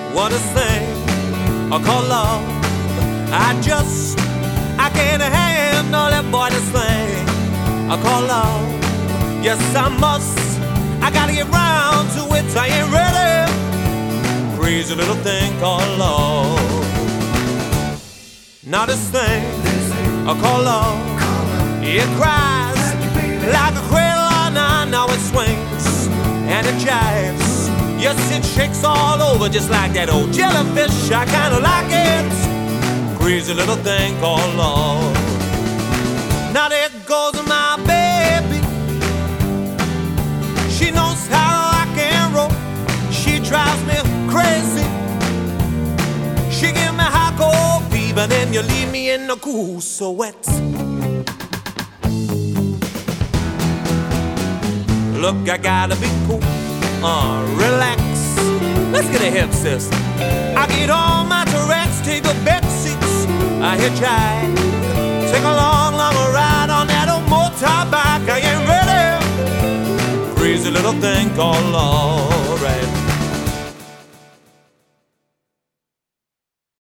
what a thing called love. I can't handle that boy, this thing called love. Yes, I must. I gotta get round to it. I ain't ready. Crazy little thing called love. Now this thing called love, it cries like a cradle. Now it swings and it jives. Yes, it shakes all over just like that old jellyfish. I kinda like it. Crazy little thing called love. Now there goes my baby. She knows how to rock and roll. She drives me crazy. She give me hot cold fever, then you leave me in the cool sweat. Look, I gotta be cool, relax. Let's get a hip, sis. I get all my Tourette's, take the back seats. I hitchhike, take a long, long ride on that old motorbike. I ain't ready. Crazy little thing called love, right?